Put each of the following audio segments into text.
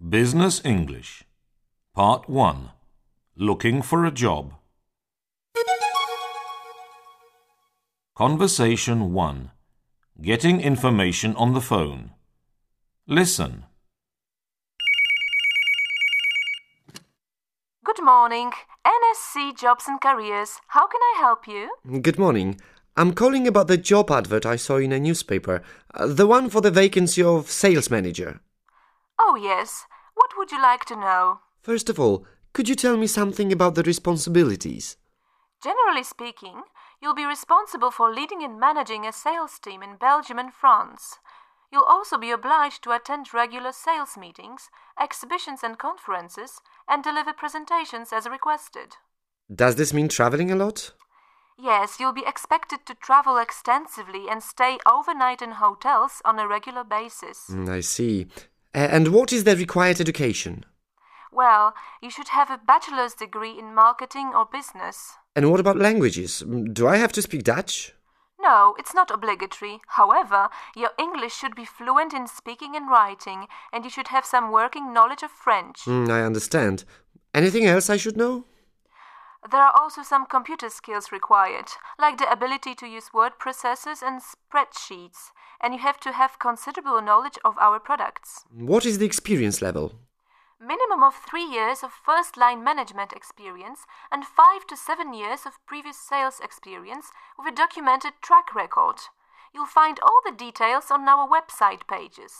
Business English Part 1 Looking for a Job Conversation 1 Getting information on the phone. Listen. Good morning. NSC Jobs and Careers. How can I help you? Good morning. I'm calling about the job advert I saw in a newspaper. The one for the vacancy of sales manager. Oh, yes. What would you like to know? First of all, could you tell me something about the responsibilities? Generally speaking, you'll be responsible for leading and managing a sales team in Belgium and France. You'll also be obliged to attend regular sales meetings, exhibitions and conferences, and deliver presentations as requested. Does this mean traveling a lot? Yes, you'll be expected to travel extensively and stay overnight in hotels on a regular basis. I see. And what is the required education? Well, you should have a bachelor's degree in marketing or business. And what about languages? Do I have to speak Dutch? No, it's not obligatory. However, your English should be fluent in speaking and writing, and you should have some working knowledge of French. I understand. Anything else I should know? There are also some computer skills required, like the ability to use word processors and spreadsheets, and you have to have considerable knowledge of our products. What is the experience level? Minimum of 3 years of first-line management experience and 5 to 7 years of previous sales experience with a documented track record. You'll find all the details on our website pages,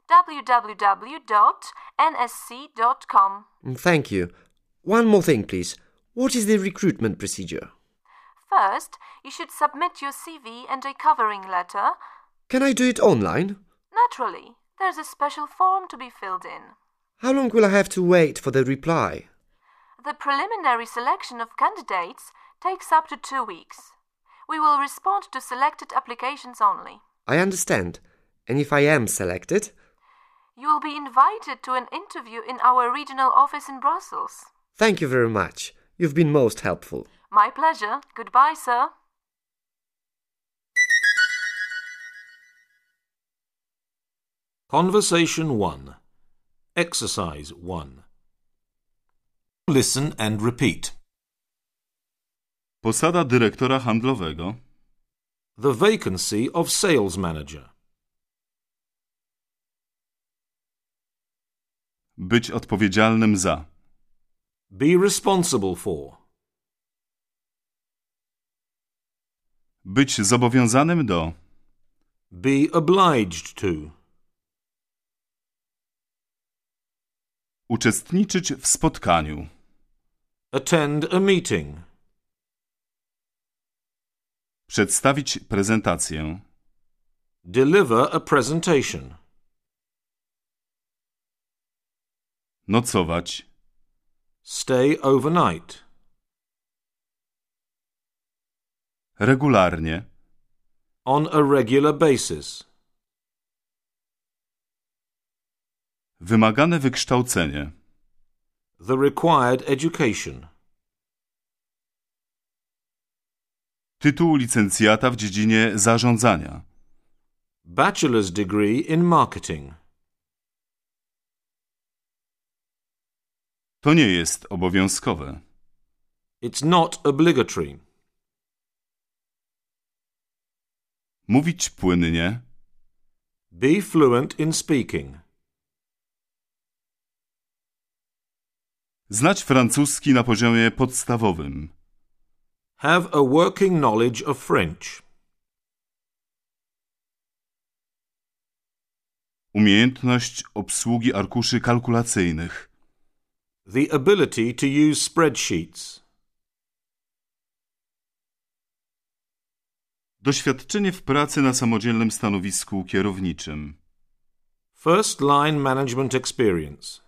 www.nsc.com. Thank you. One more thing, please. What is the recruitment procedure? First, you should submit your CV and a covering letter. Can I do it online? Naturally, there's a special form to be filled in. How long will I have to wait for the reply? The preliminary selection of candidates takes up to 2 weeks. We will respond to selected applications only. I understand. And if I am selected? You will be invited to an interview in our regional office in Brussels. Thank you very much. You've been most helpful. My pleasure. Goodbye, sir. Conversation 1 Exercise 1 Listen and repeat. Posada dyrektora handlowego. The vacancy of sales manager. Być odpowiedzialnym za. Be responsible for. Być zobowiązanym do. Be obliged to. Uczestniczyć w spotkaniu. Attend a meeting. Przedstawić prezentację. Deliver a presentation. Nocować. Stay overnight. Regularnie. On a regular basis. Wymagane wykształcenie. The required education. Tytuł licencjata w dziedzinie zarządzania. Bachelor's degree in marketing. To nie jest obowiązkowe. It's not obligatory. Mówić płynnie. Be fluent in speaking. Znać francuski na poziomie podstawowym. Have a working knowledge of French. Umiejętność obsługi arkuszy kalkulacyjnych. The ability to use spreadsheets. Doświadczenie w pracy na samodzielnym stanowisku kierowniczym. First line management experience.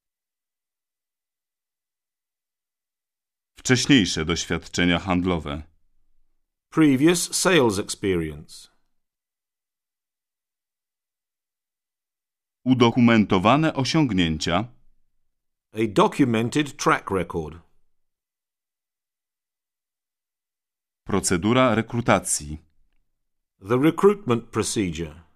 Wcześniejsze doświadczenia handlowe. Previous sales experience. Udokumentowane osiągnięcia. A documented track record. Procedura rekrutacji. The recruitment procedure.